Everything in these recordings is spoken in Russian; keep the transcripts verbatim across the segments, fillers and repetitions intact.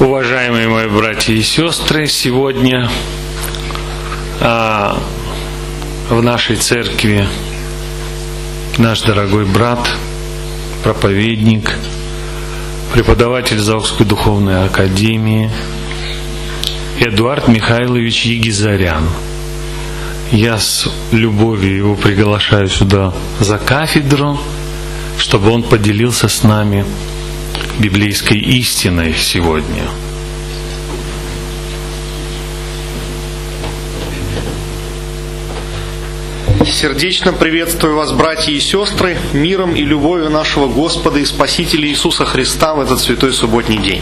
Уважаемые мои братья и сестры, сегодня а, в нашей церкви наш дорогой брат, проповедник, преподаватель Заокской духовной академии Эдуард Михайлович Егизарян. Я с любовью его приглашаю сюда за кафедру, чтобы он поделился с нами библейской истиной сегодня. Сердечно приветствую вас, братья и сестры, миром и любовью нашего Господа и Спасителя Иисуса Христа в этот святой субботний день.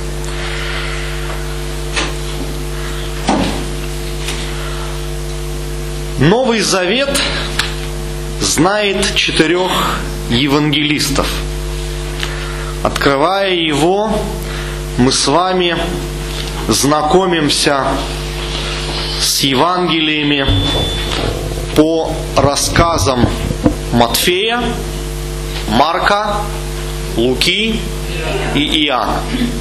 Новый Завет знает четырех евангелистов. Открывая его, мы с вами знакомимся с Евангелиями по рассказам Матфея, Марка, Луки и Иоанна.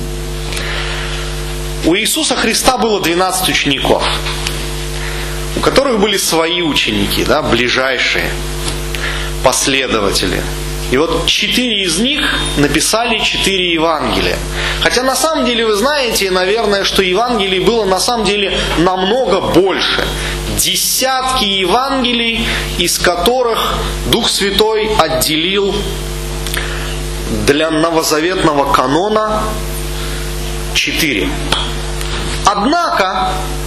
У Иисуса Христа было двенадцать учеников, у которых были свои ученики, да, ближайшие, последователи. И вот четыре из них написали четыре Евангелия. Хотя на самом деле вы знаете, наверное, что Евангелий было на самом деле намного больше. Десятки Евангелий, из которых Дух Святой отделил для новозаветного канона четыре. Однако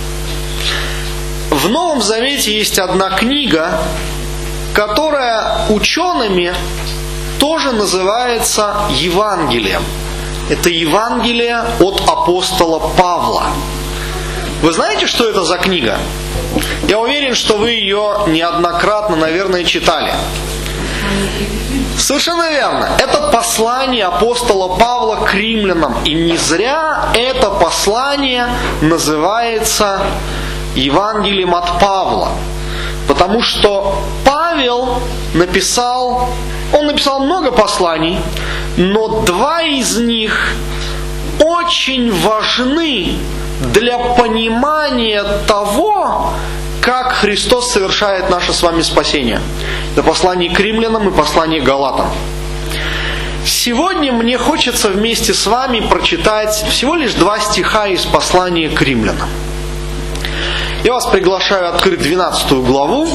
в Новом Завете есть одна книга, которая учеными тоже называется Евангелием. Это Евангелие от апостола Павла. Вы знаете, что это за книга? Я уверен, что вы ее неоднократно, наверное, читали. Совершенно верно. Это послание апостола Павла к римлянам. И не зря это послание называется Евангелием от Павла. Потому что Павел написал, он написал много посланий, но два из них очень важны для понимания того, как Христос совершает наше с вами спасение. Это послание к римлянам и послание к галатам. Сегодня мне хочется вместе с вами прочитать всего лишь два стиха из послания к римлянам. Я вас приглашаю открыть двенадцатую главу.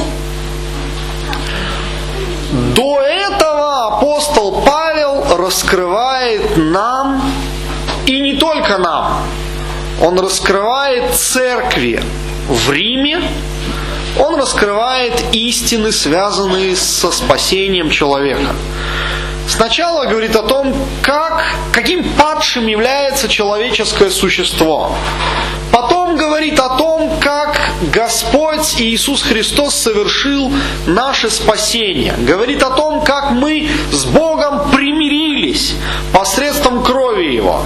До этого апостол Павел раскрывает нам, и не только нам, он раскрывает церкви в Риме, он раскрывает истины, связанные со спасением человека. Сначала говорит о том, как, каким падшим является человеческое существо. Потом говорит о том, как Господь Иисус Христос совершил наше спасение. Говорит о том, как мы с Богом примирились посредством крови Его.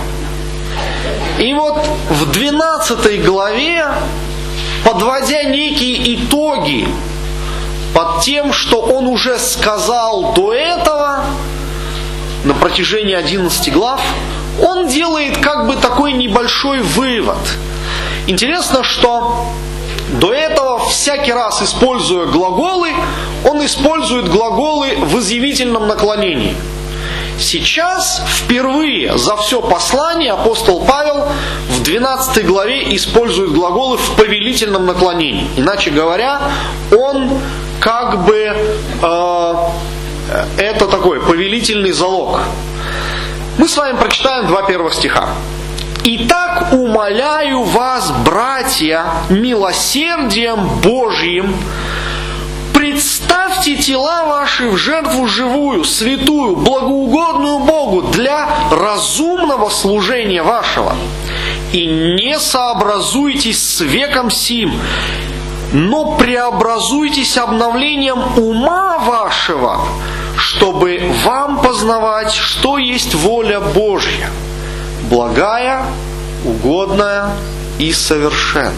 И вот в двенадцатой главе, подводя некие итоги под тем, что Он уже сказал до этого, на протяжении одиннадцати глав, Он делает как бы такой небольшой вывод. Интересно, что до этого, всякий раз используя глаголы, он использует глаголы в изъявительном наклонении. Сейчас впервые за все послание апостол Павел в двенадцатой главе использует глаголы в повелительном наклонении. Иначе говоря, он как бы э, это такой повелительный залог. Мы с вами прочитаем два первых стиха. «Итак, умоляю вас, братья, милосердием Божьим, представьте тела ваши в жертву живую, святую, благоугодную Богу для разумного служения вашего. И не сообразуйтесь с веком сим, но преобразуйтесь обновлением ума вашего, чтобы вам познавать, что есть воля Божья, благая, угодная и совершенная».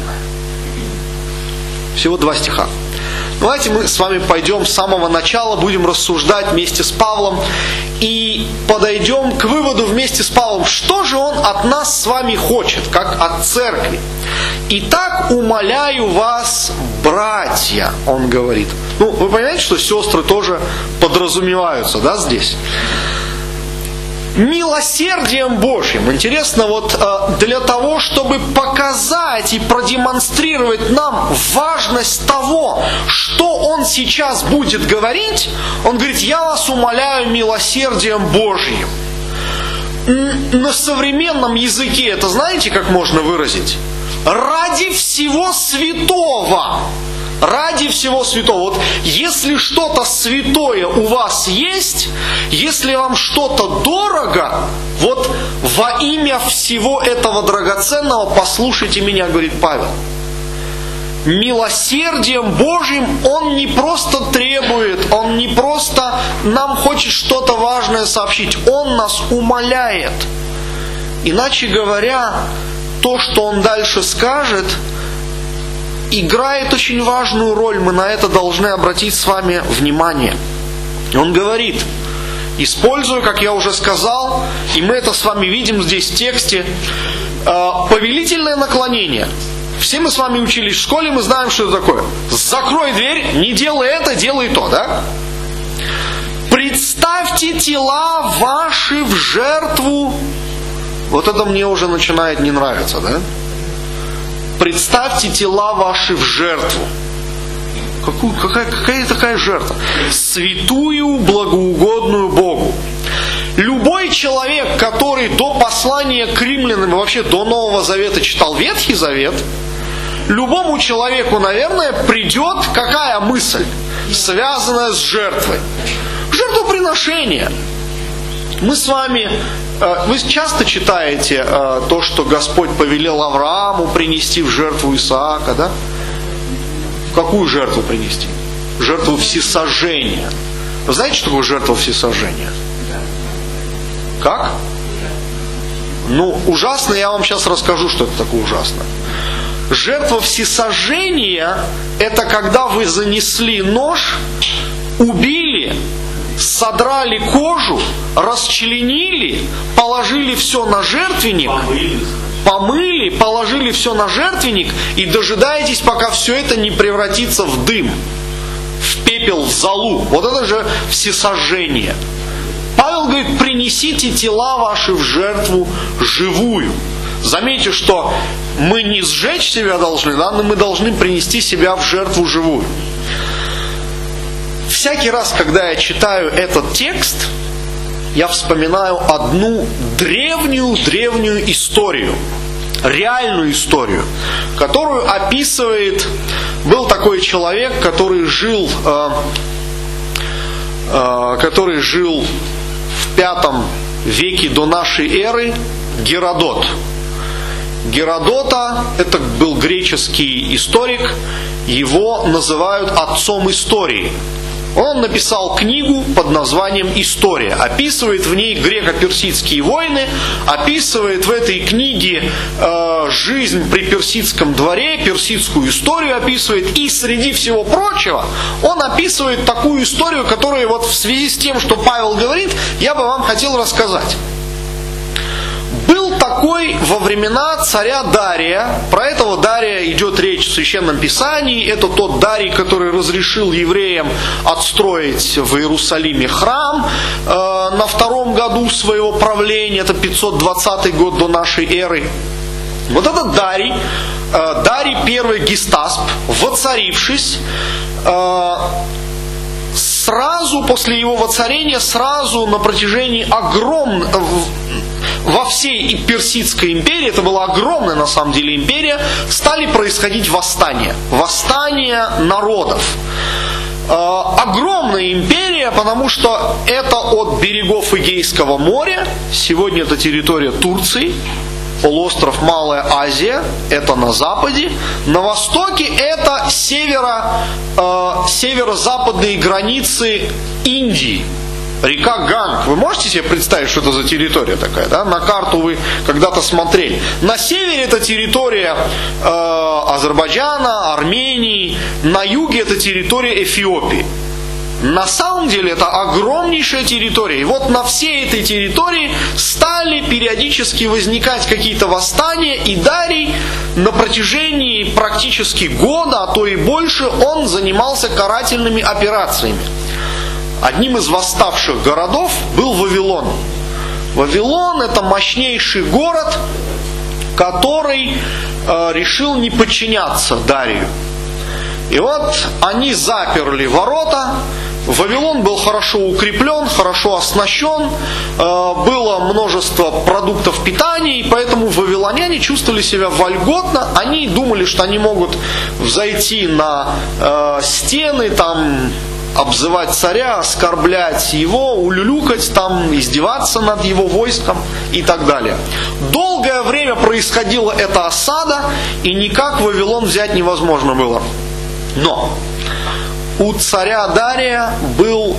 Всего два стиха. Давайте мы с вами пойдем с самого начала, будем рассуждать вместе с Павлом и подойдем к выводу вместе с Павлом, что же он от нас с вами хочет, как от церкви. «Итак, умоляю вас, братья», он говорит. Ну, вы понимаете, что сестры тоже подразумеваются, да, здесь? «Милосердием Божьим». Интересно, вот для того, чтобы показать и продемонстрировать нам важность того, что он сейчас будет говорить, он говорит: «Я вас умоляю милосердием Божьим». На современном языке это знаете, как можно выразить? Ради всего святого. Ради всего святого. Вот если что-то святое у вас есть, если вам что-то дорого, вот во имя всего этого драгоценного послушайте меня, говорит Павел. Милосердием Божьим он не просто требует, он не просто нам хочет что-то важное сообщить, он нас умоляет. Иначе говоря, то, что он дальше скажет, играет очень важную роль, мы на это должны обратить с вами внимание. Он говорит, используя, как я уже сказал, и мы это с вами видим здесь в тексте, повелительное наклонение. Все мы с вами учились в школе, мы знаем, что это такое. Закрой дверь, не делай это, делай то, да? Представьте тела ваши в жертву. Вот это мне уже начинает не нравиться, да? Представьте тела ваши в жертву. Какую, какая, какая такая жертва? Святую, благоугодную Богу. Любой человек, который до послания к римлянам, вообще до Нового Завета читал Ветхий Завет, любому человеку, наверное, придет какая мысль, связанная с жертвой? Жертвоприношение. Мы с вами, вы часто читаете то, что Господь повелел Аврааму принести в жертву Исаака, да? Какую жертву принести? Жертву всесожжения. Вы знаете, что такое жертва всесожжения? Как? Ну, ужасно, я вам сейчас расскажу, что это такое ужасно. Жертва всесожжения – это когда вы занесли нож, убили, содрали кожу, расчленили, положили все на жертвенник, помыли, положили все на жертвенник и дожидаетесь, пока все это не превратится в дым, в пепел, в золу. Вот это же всесожжение. Павел говорит, принесите тела ваши в жертву живую. Заметьте, что мы не сжечь себя должны, да, но мы должны принести себя в жертву живую. Всякий раз, когда я читаю этот текст, я вспоминаю одну древнюю-древнюю историю, реальную историю, которую описывает, был такой человек, который жил, э, э, который жил в пятом веке до нашей эры, Геродот. Геродота, это был греческий историк, его называют отцом истории. Он написал книгу под названием «История». Описывает в ней греко-персидские войны, описывает в этой книге э, жизнь при персидском дворе, персидскую историю описывает. И среди всего прочего он описывает такую историю, которую вот в связи с тем, что Павел говорит, я бы вам хотел рассказать. Был такой во времена царя Дария, про этого Дария идет речь в Священном Писании, это тот Дарий, который разрешил евреям отстроить в Иерусалиме храм э, на втором году своего правления, это пятьсот двадцатый год до нашей эры. Вот этот Дарий, э, Дарий первый Гестасп, воцарившись, э, сразу после его воцарения, сразу на протяжении огромного, во всей Персидской империи, это была огромная на самом деле империя, стали происходить восстания. Восстания народов. Э, огромная империя, потому что это от берегов Эгейского моря, сегодня это территория Турции, полуостров Малая Азия, это на западе. На востоке это северо, э, северо-западные границы Индии. Река Ганг. Вы можете себе представить, что это за территория такая? Да? На карту вы когда-то смотрели. На севере это территория э, Азербайджана, Армении. На юге это территория Эфиопии. на самом деле это огромнейшая территория. И вот на всей этой территории стали периодически возникать какие-то восстания, и Дарий на протяжении практически года, а то и больше, он занимался карательными операциями. Одним из восставших городов был Вавилон. Вавилон — это мощнейший город, который э, решил не подчиняться Дарию. И вот они заперли ворота. Вавилон был хорошо укреплен, хорошо оснащен, э, было множество продуктов питания, и поэтому вавилоняне чувствовали себя вольготно. Они думали, что они могут взойти на э, стены, там, обзывать царя, оскорблять его, улюлюкать, там, издеваться над его войском и так далее. Долгое время происходила эта осада, и никак Вавилон взять невозможно было. Но у царя Дария был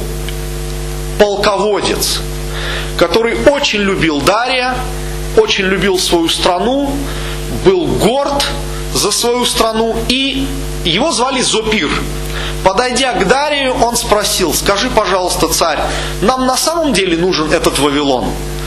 полководец, который очень любил Дария, очень любил свою страну, был горд за свою страну, и его звали Зопир. Подойдя к Дарию, он спросил: скажи, пожалуйста, царь, нам на самом деле нужен этот Вавилон?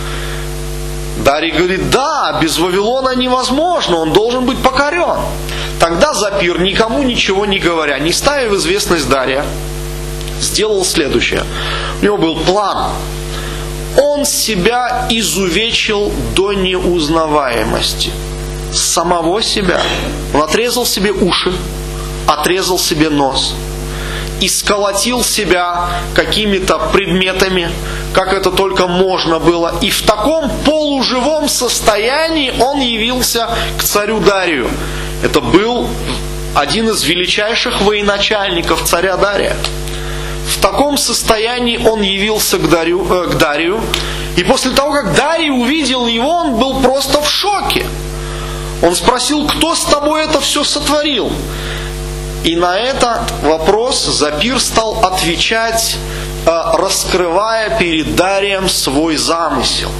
Дарий говорит: да, без Вавилона невозможно, он должен быть покорен. Тогда Зопир, никому ничего не говоря, не ставя в известность Дария, сделал следующее. У него был план. Он себя изувечил до неузнаваемости. Самого себя. Он отрезал себе уши, отрезал себе нос, исколотил себя какими-то предметами, как это только можно было. И в таком полуживом состоянии он явился к царю Дарию. Это был один из величайших военачальников царя Дария. В таком состоянии он явился к Дарию, э, к Дарию. И после того, как Дарий увидел его, он был просто в шоке. Он спросил: кто с тобой это все сотворил? И на этот вопрос Зопир стал отвечать, раскрывая перед Дарием свой замысел.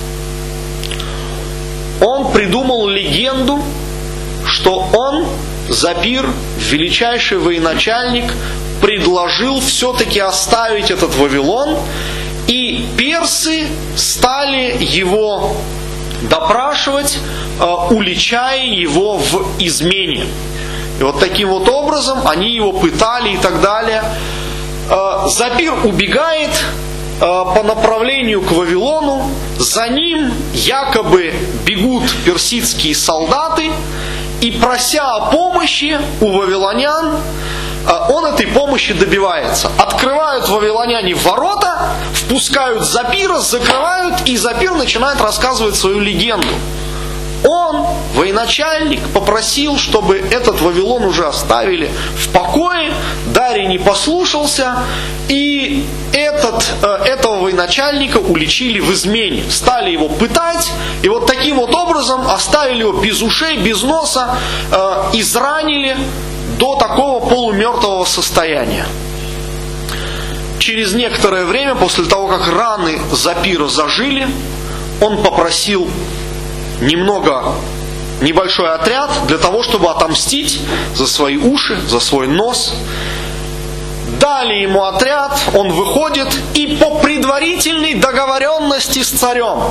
Он придумал легенду, что он, Зопир, величайший военачальник, предложил все-таки оставить этот Вавилон, и персы стали его допрашивать, уличая его в измене. И вот таким вот образом они его пытали и так далее. Зопир убегает по направлению к Вавилону. За ним якобы бегут персидские солдаты. И прося о помощи у вавилонян, он этой помощи добивается. Открывают вавилоняне ворота, впускают Зопира, закрывают, и Зопир начинает рассказывать свою легенду. Он, военачальник, попросил, чтобы этот Вавилон уже оставили в покое. Дарий не послушался, и этот, этого военачальника уличили в измене. Стали его пытать, и вот таким вот образом оставили его без ушей, без носа, изранили до такого полумертвого состояния. Через некоторое время, после того, как раны Зопира зажили, он попросил немного, небольшой отряд для того, чтобы отомстить за свои уши, за свой нос. Дали ему отряд, он выходит, и по предварительной договоренности с царем,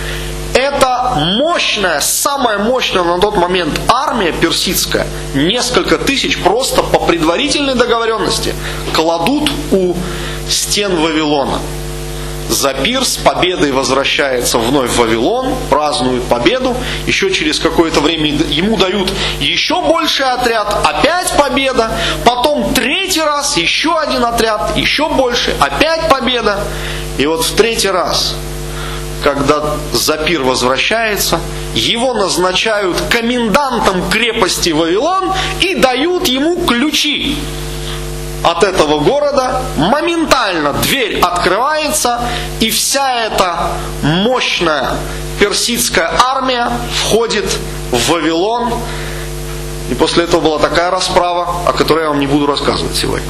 это мощная, самая мощная на тот момент армия персидская, несколько тысяч, просто по предварительной договоренности кладут у стен Вавилона. Зопир с победой возвращается вновь в Вавилон, празднует победу. Еще через какое-то время ему дают еще больший отряд, опять победа. Потом третий раз еще один отряд, еще больше, опять победа. И вот в третий раз, когда Зопир возвращается, его назначают комендантом крепости Вавилон и дают ему ключи от этого города. Моментально дверь открывается, и вся эта мощная персидская армия входит в Вавилон. И после этого была такая расправа, о которой я вам не буду рассказывать сегодня.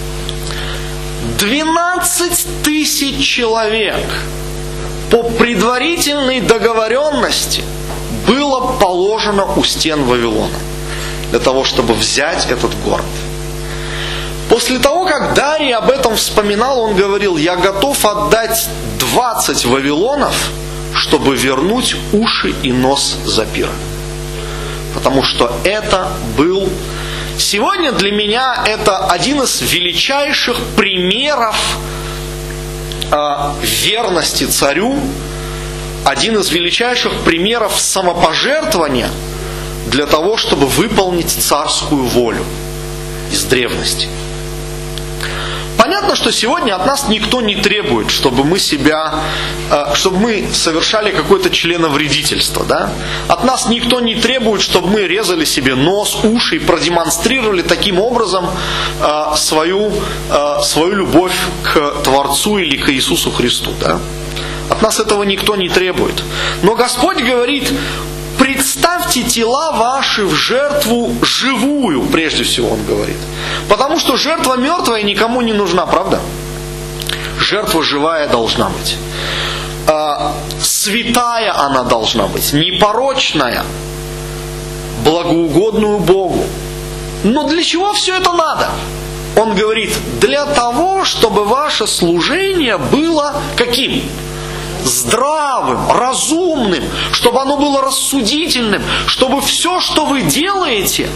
двенадцать тысяч человек по предварительной договоренности было положено у стен Вавилона для того, чтобы взять этот город. После того, как Дарий об этом вспоминал, он говорил: «Я готов отдать двадцать вавилонов, чтобы вернуть уши и нос Запира». Потому что это был... Сегодня для меня это один из величайших примеров э, верности царю, один из величайших примеров самопожертвования для того, чтобы выполнить царскую волю из древности. Понятно, что сегодня от нас никто не требует, чтобы мы себя, чтобы мы совершали какое-то членовредительство, да? От нас никто не требует, чтобы мы резали себе нос, уши и продемонстрировали таким образом свою, свою любовь к Творцу или к Иисусу Христу, да? От нас этого никто не требует. Но Господь говорит: представьте тела ваши в жертву живую, прежде всего Он говорит. Потому что жертва мертвая никому не нужна, правда? Жертва живая должна быть. А, святая она должна быть, непорочная, благоугодную Богу. Но для чего все это надо? Он говорит: для того, чтобы ваше служение было каким? Здравым, разумным, чтобы оно было рассудительным, чтобы все, что вы делаете,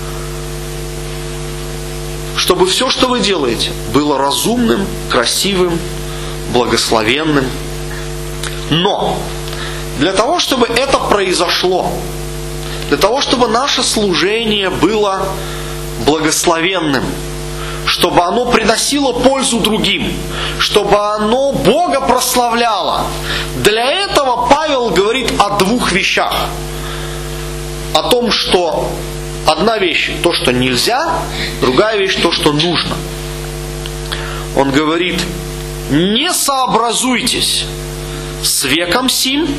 чтобы все, что вы делаете, было разумным, красивым, благословенным. Но для того, чтобы это произошло, для того, чтобы наше служение было благословенным, чтобы оно приносило пользу другим, чтобы оно Бога прославляло. Для этого Павел говорит о двух вещах. О том, что одна вещь то, что нельзя, другая вещь то, что нужно. Он говорит: не сообразуйтесь с веком сим,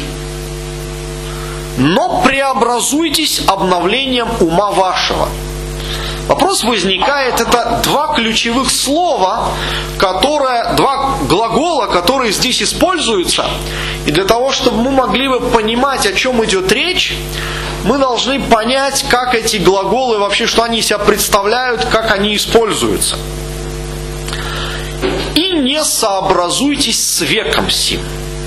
но преобразуйтесь обновлением ума вашего. Вопрос возникает, это два ключевых слова, которые, два глагола, которые здесь используются. И для того, чтобы мы могли бы понимать, о чем идет речь, мы должны понять, как эти глаголы вообще, что они из себя представляют, как они используются. И не сообразуйтесь с веком сим.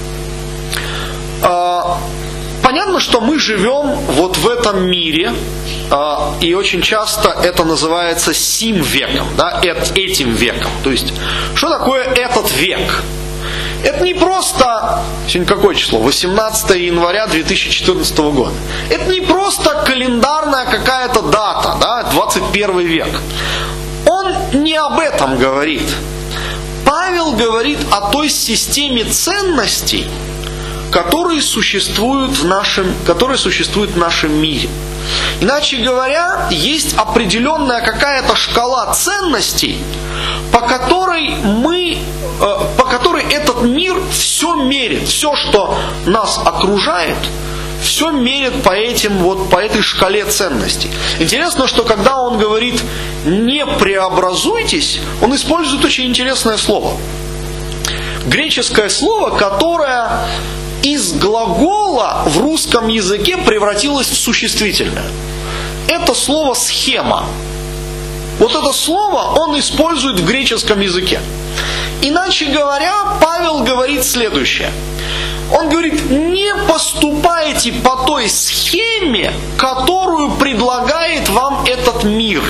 Понятно, что мы живем вот в этом мире, и очень часто это называется сим веком, да, этим веком. То есть, что такое этот век? Это не просто, сегодня какое число? восемнадцатое января две тысячи четырнадцатого года. Это не просто календарная какая-то дата, да, двадцать первый век. Он не об этом говорит. Павел говорит о той системе ценностей, которые существуют в нашем, которые существуют в нашем мире. Иначе говоря, есть определенная какая-то шкала ценностей, по которой мы, по которой этот мир все мерит, все, что нас окружает, все мерит по этим вот по этой шкале ценностей. Интересно, что когда он говорит «не преобразуйтесь», он использует очень интересное слово. Греческое слово, которое из глагола в русском языке превратилось в существительное. Это слово «схема». Вот это слово он использует в греческом языке. Иначе говоря, Павел говорит следующее. Он говорит: не поступайте по той схеме, которую предлагает вам этот мир.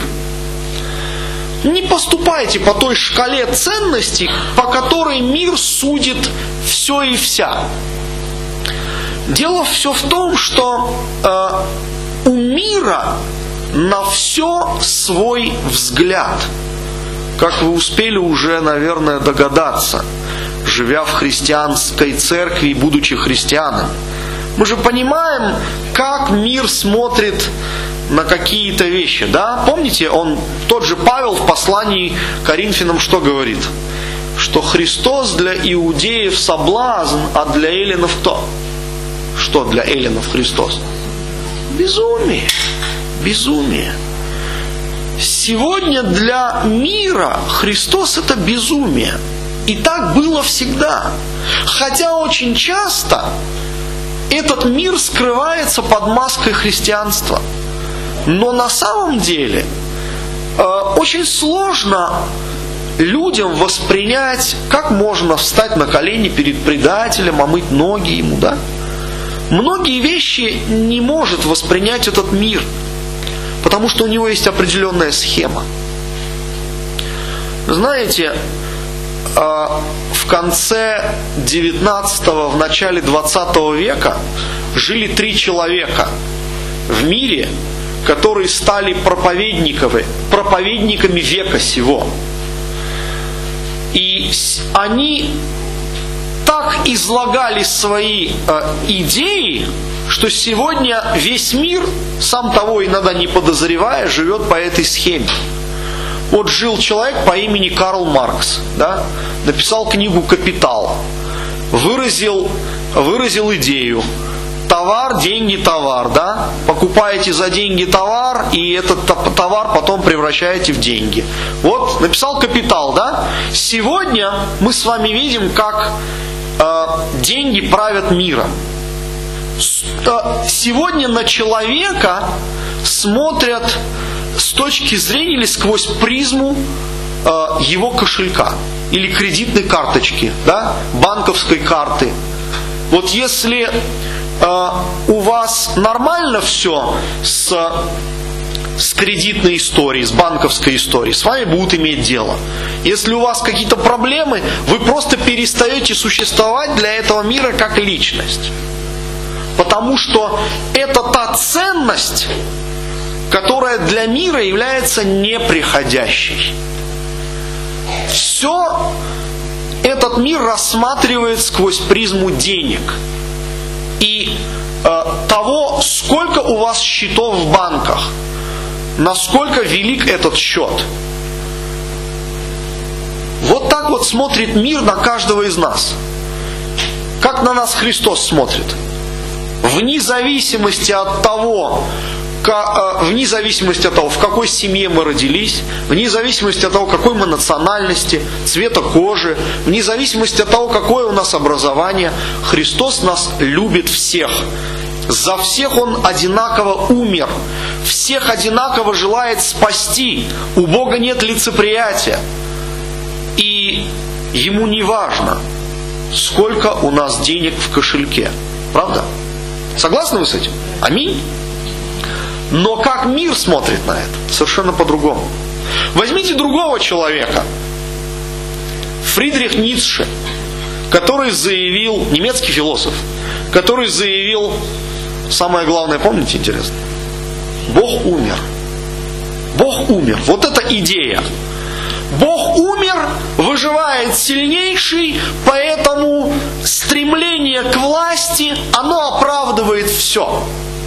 Не поступайте по той шкале ценностей, по которой мир судит все и вся. Дело все в том, что э, у мира на все свой взгляд. Как вы успели уже, наверное, догадаться, живя в христианской церкви и будучи христианами. Мы же понимаем, как мир смотрит на какие-то вещи, да? Помните, он, тот же Павел в послании к Коринфянам что говорит? Что Христос для иудеев соблазн, а для эллинов кто? Что для эллинов Христос? Безумие. Безумие. Сегодня для мира Христос это безумие. И так было всегда. Хотя очень часто этот мир скрывается под маской христианства. Но на самом деле очень сложно людям воспринять, как можно встать на колени перед предателем, омыть ноги ему, да? Многие вещи не может воспринять этот мир, потому что у него есть определенная схема. Знаете, в конце девятнадцатого, в начале двадцатого века жили три человека в мире, которые стали проповедниками, проповедниками века сего. И они так излагали свои э, идеи, что сегодня весь мир, сам того иногда не подозревая, живет по этой схеме. Вот жил человек по имени Карл Маркс, да, написал книгу «Капитал», выразил, выразил идею: товар, деньги, товар, да? Покупаете за деньги товар, и этот товар потом превращаете в деньги. Вот написал «Капитал», да? Сегодня мы с вами видим, как э, деньги правят миром. Сегодня на человека смотрят с точки зрения или сквозь призму э, его кошелька или кредитной карточки, да? Банковской карты. Вот если у вас нормально все с, с кредитной историей, с банковской историей, с вами будут иметь дело. Если у вас какие-то проблемы, вы просто перестаете существовать для этого мира как личность. Потому что это та ценность, которая для мира является неприходящей. Все этот мир рассматривает сквозь призму денег. И э, того, сколько у вас счетов в банках, насколько велик этот счет. Вот так вот смотрит мир на каждого из нас. Как на нас Христос смотрит. Вне зависимости от того, вне зависимости от того, в какой семье мы родились, вне зависимости от того, какой мы национальности, цвета кожи, вне зависимости от того, какое у нас образование, Христос нас любит всех. За всех Он одинаково умер. Всех одинаково желает спасти. У Бога нет лицеприятия. И Ему не важно, сколько у нас денег в кошельке. Правда? Согласны вы с этим? Аминь? Но как мир смотрит на это? Совершенно по-другому. Возьмите другого человека. Фридрих Ницше, который заявил, немецкий философ, который заявил, самое главное, помните, интересно? Бог умер. Бог умер. Вот эта идея. Бог умер, выживает сильнейший, поэтому стремление к власти, оно оправдывает все.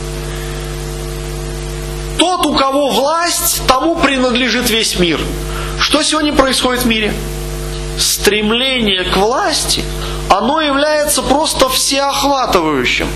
Тот, у кого власть, тому принадлежит весь мир. Что сегодня происходит в мире? Стремление к власти, оно является просто всеохватывающим.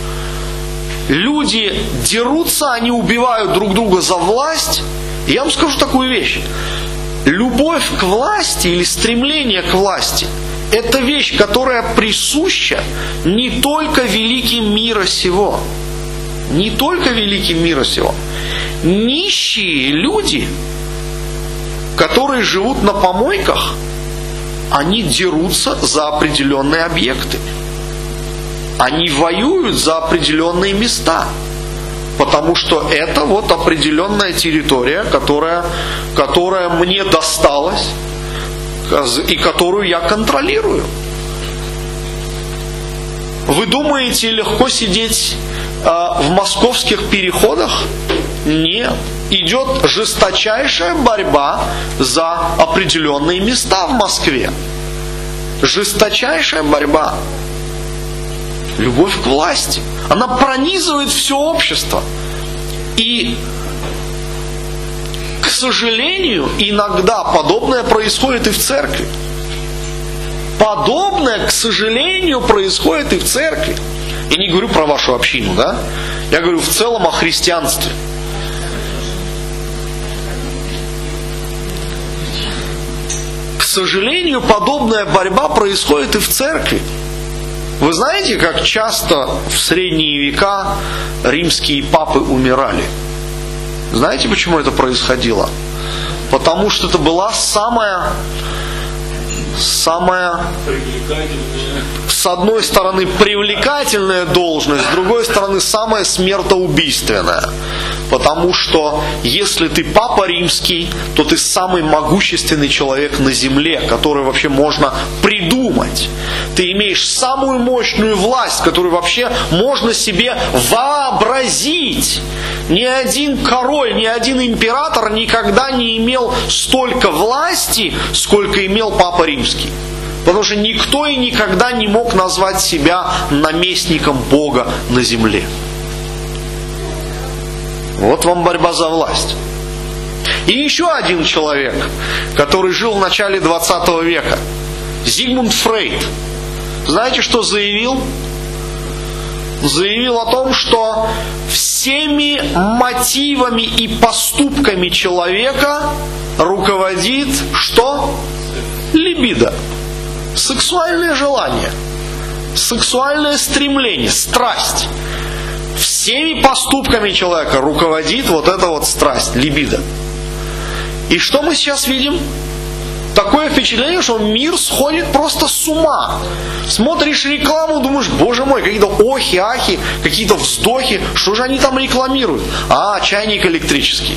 Люди дерутся, они убивают друг друга за власть. Я вам скажу такую вещь. Любовь к власти или стремление к власти – это вещь, которая присуща не только великим мира сего. Не только великим мира сего. Нищие люди, которые живут на помойках, они дерутся за определенные объекты. Они воюют за определенные места. Потому что это вот определенная территория, которая, которая мне досталась и которую я контролирую. Вы думаете, легко сидеть э, в московских переходах? Нет. Идет жесточайшая борьба за определенные места в Москве. Жесточайшая борьба. Любовь к власти. Она пронизывает все общество. И, к сожалению, иногда подобное происходит и в церкви. Подобное, к сожалению, происходит и в церкви. Я не говорю про вашу общину, да? Я говорю в целом о христианстве. К сожалению, подобная борьба происходит и в церкви. Вы знаете, как часто в средние века римские папы умирали? Знаете, почему это происходило? Потому что это была самая, самая, с одной стороны, привлекательная должность, с другой стороны, самая смертоубийственная. Потому что если ты папа римский, то ты самый могущественный человек на земле, который вообще можно придумать. Ты имеешь самую мощную власть, которую вообще можно себе вообразить. Ни один король, ни один император никогда не имел столько власти, сколько имел папа римский. Потому что никто и никогда не мог назвать себя наместником Бога на земле. Вот вам борьба за власть. И еще один человек, который жил в начале двадцатого века. Зигмунд Фрейд. Знаете, что заявил? Заявил о том, что всеми мотивами и поступками человека руководит что? Либидо. Сексуальное желание. Сексуальное стремление, страсть. Всеми поступками человека руководит вот эта вот страсть, либидо. И что мы сейчас видим? Такое впечатление, что мир сходит просто с ума. Смотришь рекламу, думаешь, боже мой, какие-то охи, ахи, какие-то вздохи. Что же они там рекламируют? А, чайник электрический.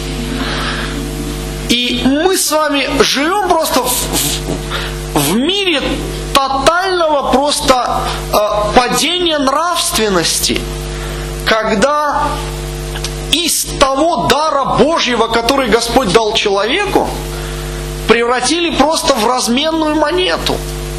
И мы с вами живем просто в, в, в мире тотального просто э, падения нравственности. Когда из того дара Божьего, который Господь дал человеку, превратили просто в разменную монету.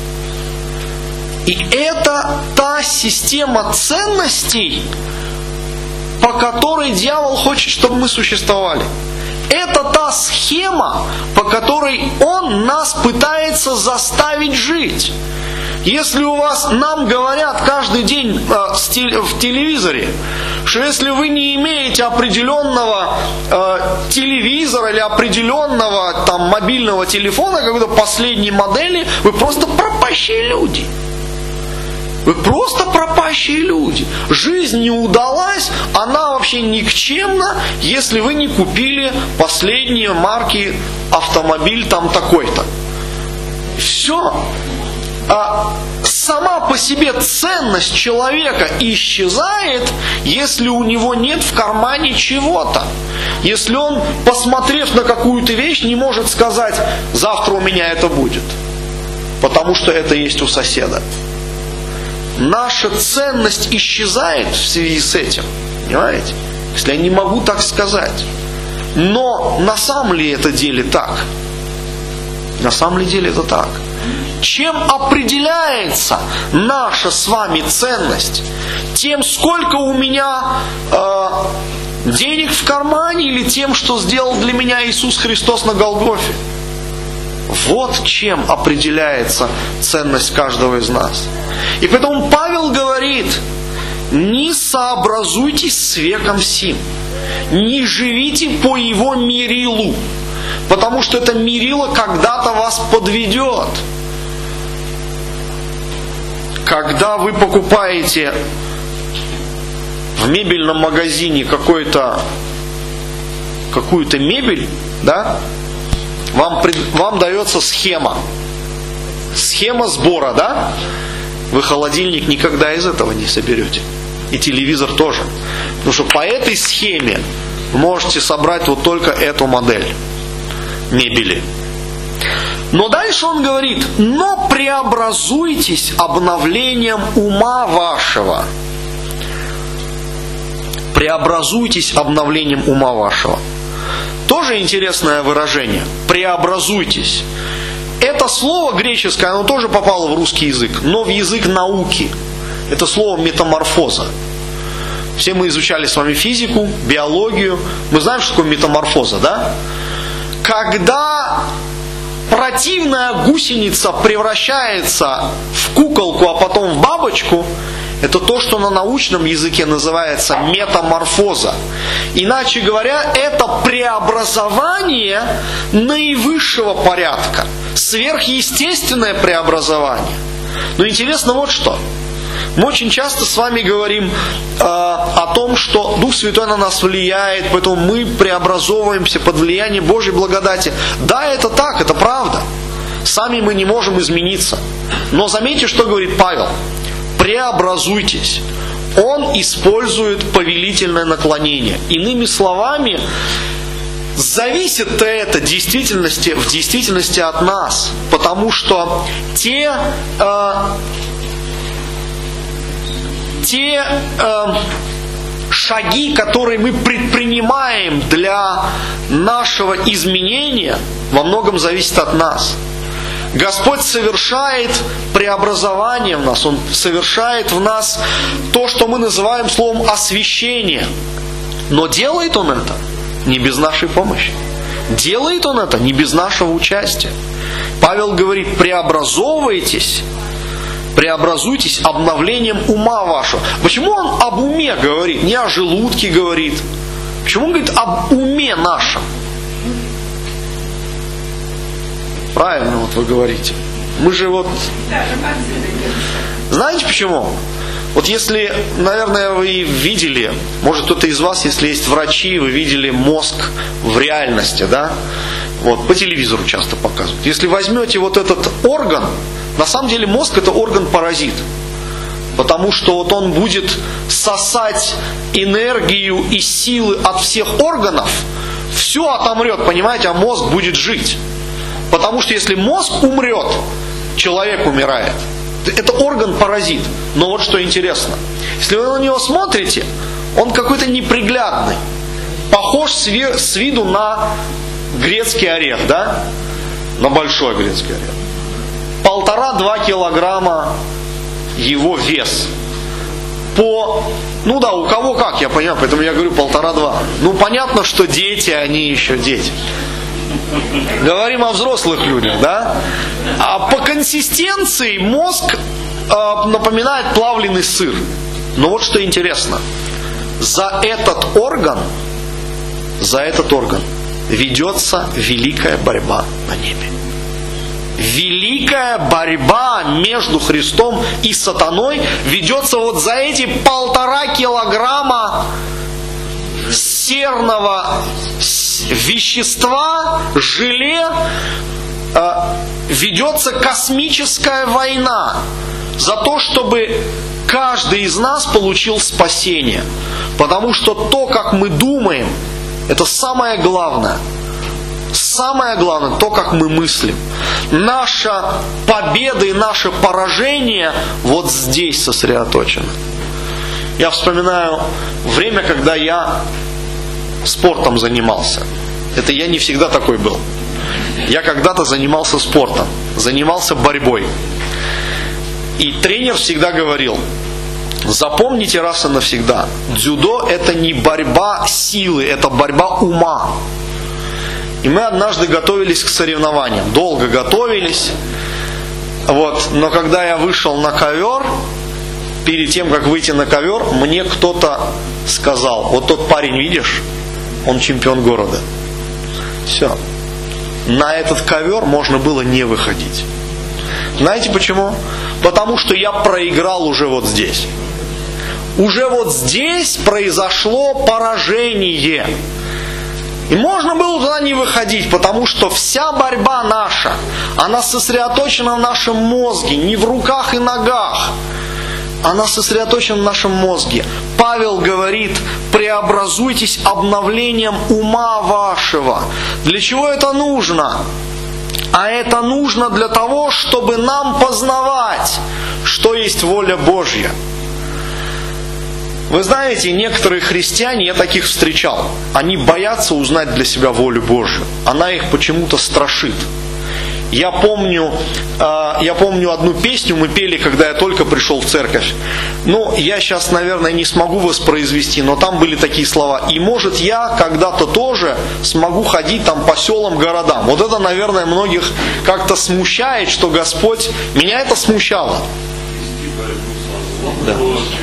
И это та система ценностей, по которой дьявол хочет, чтобы мы существовали. Это та схема, по которой он нас пытается заставить жить. Если у вас, нам говорят каждый день э, в телевизоре, что если вы не имеете определенного э, телевизора или определенного там, мобильного телефона, какой-то последней модели, вы просто пропащие люди. Вы просто пропащие люди. Жизнь не удалась, она вообще никчемна, если вы не купили последние марки автомобиль там такой-то. Все. А сама по себе ценность человека исчезает, если у него нет в кармане чего-то. Если он, посмотрев на какую-то вещь, не может сказать, завтра у меня это будет. Потому что это есть у соседа. Наша ценность исчезает в связи с этим. Понимаете? Если я не могу так сказать. Но на самом ли это деле так? На самом ли деле это так? Чем определяется наша с вами ценность? Тем, сколько у меня э, денег в кармане, или тем, что сделал для меня Иисус Христос на Голгофе? Вот чем определяется ценность каждого из нас. И поэтому Павел говорит, не сообразуйтесь с веком сим, не живите по его мерилу, потому что это мерило когда-то вас подведет. Когда вы покупаете в мебельном магазине какой-то, какую-то мебель, да, вам, вам дается схема. Схема сбора, да? Вы холодильник никогда из этого не соберете. И телевизор тоже. Потому что по этой схеме вы можете собрать вот только эту модель мебели. Но дальше он говорит, но преобразуйтесь обновлением ума вашего. Преобразуйтесь обновлением ума вашего. Тоже интересное выражение. Преобразуйтесь. Это слово греческое, оно тоже попало в русский язык, но в язык науки. Это слово метаморфоза. Все мы изучали с вами физику, биологию. Мы знаем, что такое метаморфоза, да? Когда противная гусеница превращается в куколку, а потом в бабочку, это то, что на научном языке называется метаморфоза. Иначе говоря, это преобразование наивысшего порядка, сверхъестественное преобразование. Но интересно вот что. Мы очень часто с вами говорим э, о том, что Дух Святой на нас влияет, поэтому мы преобразовываемся под влиянием Божьей благодати. Да, это так, это правда. Сами мы не можем измениться. Но заметьте, что говорит Павел. Преобразуйтесь. Он использует повелительное наклонение. Иными словами, зависит это в действительности, в действительности от нас. Потому что те, э, те э, шаги, которые мы предпринимаем для нашего изменения, во многом зависят от нас. Господь совершает преобразование в нас. Он совершает в нас то, что мы называем словом освящение. Но делает Он это не без нашей помощи. Делает Он это не без нашего участия. Павел говорит, преобразовывайтесь, преобразуйтесь обновлением ума вашего. Почему он об уме говорит, не о желудке говорит? Почему он говорит об уме нашем? Правильно вот вы говорите. Мы же вот... Знаете почему? Вот если, наверное, вы видели, может кто-то из вас, если есть врачи, вы видели мозг в реальности, да? Вот, по телевизору часто показывают. Если возьмете вот этот орган, на самом деле мозг это орган-паразит. Потому что вот он будет сосать энергию и силы от всех органов, все отомрет, понимаете, а мозг будет жить. Потому что если мозг умрет, человек умирает. Это орган-паразит. Но вот что интересно. Если вы на него смотрите, он какой-то неприглядный. Похож с виду на грецкий орех, да? На большой грецкий орех. Полтора-два килограмма его вес. По... Ну да, у кого как, я понимаю, поэтому я говорю полтора-два. Ну понятно, что дети, они еще дети. Говорим о взрослых людях, да? А по консистенции мозг э, напоминает плавленый сыр. Но вот что интересно. За этот орган, за этот орган ведется великая борьба на небе. Великая борьба между Христом и сатаной ведется вот за эти полтора килограмма серного вещества, желе, э, ведется космическая война за то, чтобы каждый из нас получил спасение. Потому что то, как мы думаем, это самое главное. Самое главное, то, как мы мыслим. Наша победа и наше поражение вот здесь сосредоточено. Я вспоминаю время, когда я спортом занимался. Это я не всегда такой был. Я когда-то занимался спортом, занимался борьбой. И тренер всегда говорил, запомните раз и навсегда, дзюдо это не борьба силы, это борьба ума. И мы однажды готовились к соревнованиям, долго готовились. Вот. Но когда я вышел на ковер, перед тем, как выйти на ковер, мне кто-то сказал, вот тот парень, видишь, он чемпион города. Все. На этот ковер можно было не выходить. Знаете почему? Потому что я проиграл уже вот здесь. Уже вот здесь произошло поражение. И можно было туда не выходить, потому что вся борьба наша, она сосредоточена в нашем мозге, не в руках и ногах. Она сосредоточена в нашем мозге. Павел говорит, преобразуйтесь обновлением ума вашего. Для чего это нужно? А это нужно для того, чтобы нам познавать, что есть воля Божья. Вы знаете, некоторые христиане, я таких встречал, они боятся узнать для себя волю Божью. Она их почему-то страшит. Я помню, э, я помню одну песню мы пели, когда я только пришел в церковь. Ну, я сейчас, наверное, не смогу воспроизвести, но там были такие слова. И может я когда-то тоже смогу ходить там по селам, городам. Вот это, наверное, многих как-то смущает, что Господь... Меня это смущало. Да.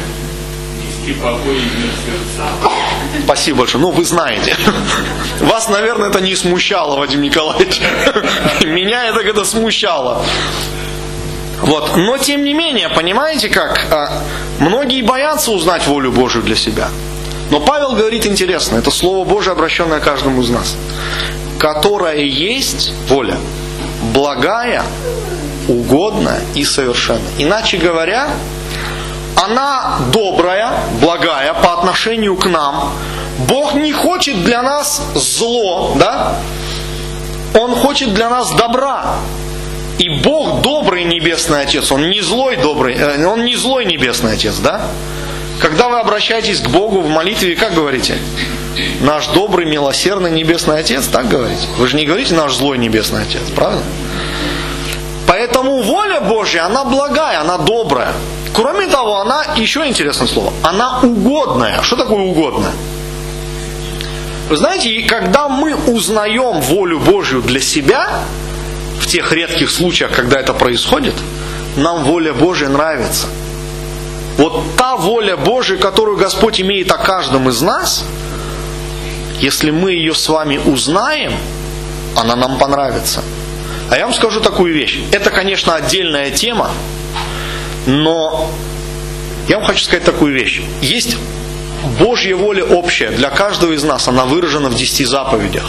Спасибо большое. Ну, вы знаете. Вас, наверное, это не смущало, Вадим Николаевич. Меня это когда смущало. Вот. Но тем не менее, понимаете как? Многие боятся узнать волю Божию для себя. Но Павел говорит интересно, это Слово Божие, обращенное каждому из нас, которая есть воля, благая, угодная и совершенная. Иначе говоря, она добрая, благая по отношению к нам. Бог не хочет для нас зло, да? Он хочет для нас добра. И Бог добрый Небесный Отец, Он не злой добрый, Он не злой Небесный Отец, да? Когда вы обращаетесь к Богу в молитве, как говорите? Наш добрый, милосердный Небесный Отец, так говорите? Вы же не говорите наш злой Небесный Отец, правда? Поэтому воля Божья, она благая, она добрая. Кроме того, она, еще интересное слово, она угодная. Что такое угодная? Вы знаете, когда мы узнаем волю Божью для себя, в тех редких случаях, когда это происходит, нам воля Божья нравится. Вот та воля Божья, которую Господь имеет о каждом из нас, если мы ее с вами узнаем, она нам понравится. А я вам скажу такую вещь. Это, конечно, отдельная тема, но я вам хочу сказать такую вещь. Есть Божья воля общая для каждого из нас, она выражена в десяти заповедях.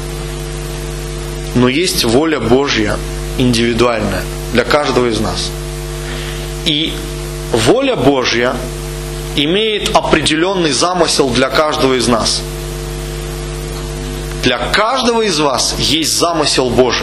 Но есть воля Божья индивидуальная для каждого из нас. И воля Божья имеет определенный замысел для каждого из нас. Для каждого из вас есть замысел Божий.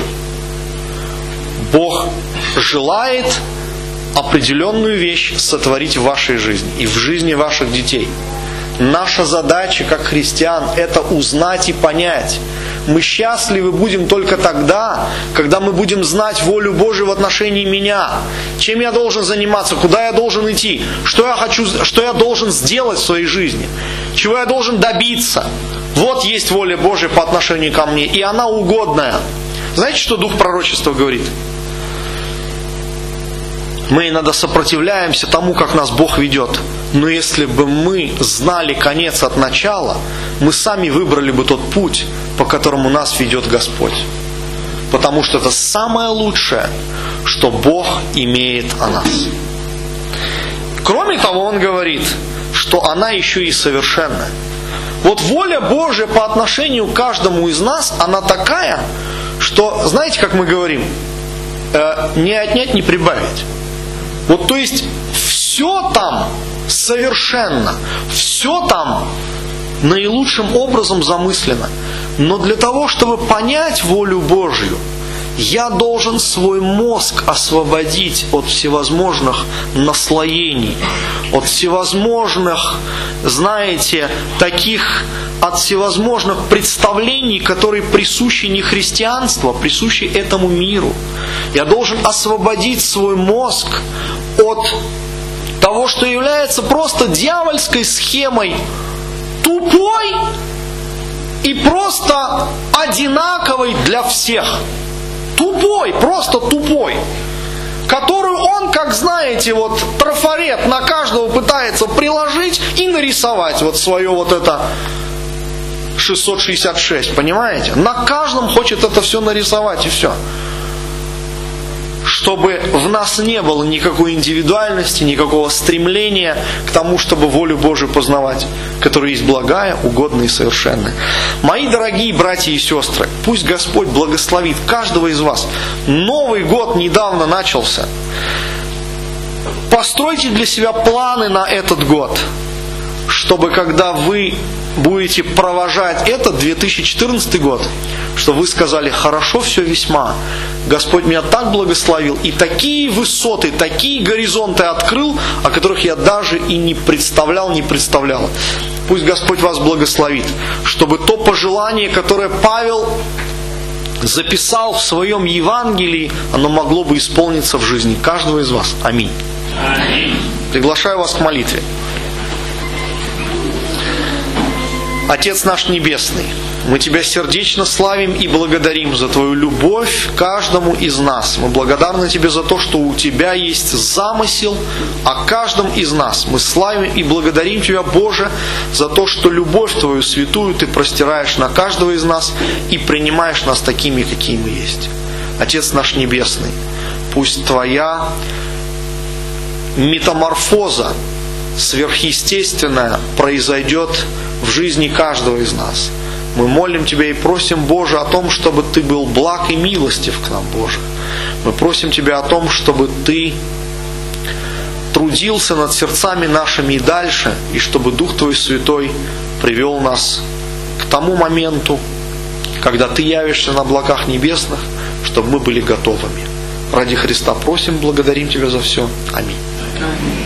Бог желает определенную вещь сотворить в вашей жизни и в жизни ваших детей. Наша задача, как христиан, это узнать и понять. Мы счастливы будем только тогда, когда мы будем знать волю Божию в отношении меня. Чем я должен заниматься, куда я должен идти, что я хочу, что я должен сделать в своей жизни, чего я должен добиться. Вот есть воля Божия по отношению ко мне, и она угодная. Знаете, что Дух пророчества говорит? Мы иногда сопротивляемся тому, как нас Бог ведет. Но если бы мы знали конец от начала, мы сами выбрали бы тот путь, по которому нас ведет Господь. Потому что это самое лучшее, что Бог имеет о нас. Кроме того, Он говорит, что она еще и совершенная. Вот воля Божия по отношению к каждому из нас, она такая, что, знаете, как мы говорим, э, не отнять, не прибавить. Вот, то есть, все там совершенно, все там наилучшим образом замыслено. Но для того, чтобы понять волю Божью, я должен свой мозг освободить от всевозможных наслоений, от всевозможных, знаете, таких, от всевозможных представлений, которые присущи не христианству, а присущи этому миру. Я должен освободить свой мозг от того, что является просто дьявольской схемой, тупой и просто одинаковой для всех. Тупой, просто тупой. Которую он, как знаете, вот трафарет на каждого пытается приложить и нарисовать вот свое вот это шестьсот шестьдесят шесть, понимаете? На каждом хочет это все нарисовать и все. Чтобы в нас не было никакой индивидуальности, никакого стремления к тому, чтобы волю Божию познавать, которая есть благая, угодная и совершенная. Мои дорогие братья и сестры, пусть Господь благословит каждого из вас. Новый год недавно начался. Постройте для себя планы на этот год, чтобы когда вы будете провожать этот две тысячи четырнадцатый год, чтобы вы сказали: хорошо все весьма, Господь меня так благословил, и такие высоты, такие горизонты открыл, о которых я даже и не представлял, не представляла. Пусть Господь вас благословит, чтобы то пожелание, которое Павел записал в своем Евангелии, оно могло бы исполниться в жизни каждого из вас. Аминь. Аминь. Приглашаю вас к молитве. Отец наш Небесный, мы Тебя сердечно славим и благодарим за Твою любовь к каждому из нас. Мы благодарны Тебе за то, что у Тебя есть замысел о каждом из нас. Мы славим и благодарим Тебя, Боже, за то, что любовь Твою святую Ты простираешь на каждого из нас и принимаешь нас такими, какие мы есть. Отец наш Небесный, пусть Твоя метаморфоза сверхъестественная произойдет в жизни каждого из нас. Мы молим Тебя и просим, Боже, о том, чтобы Ты был благ и милостив к нам, Боже. Мы просим Тебя о том, чтобы Ты трудился над сердцами нашими и дальше, и чтобы Дух Твой Святой привел нас к тому моменту, когда Ты явишься на облаках небесных, чтобы мы были готовыми. Ради Христа просим, благодарим Тебя за все. Аминь.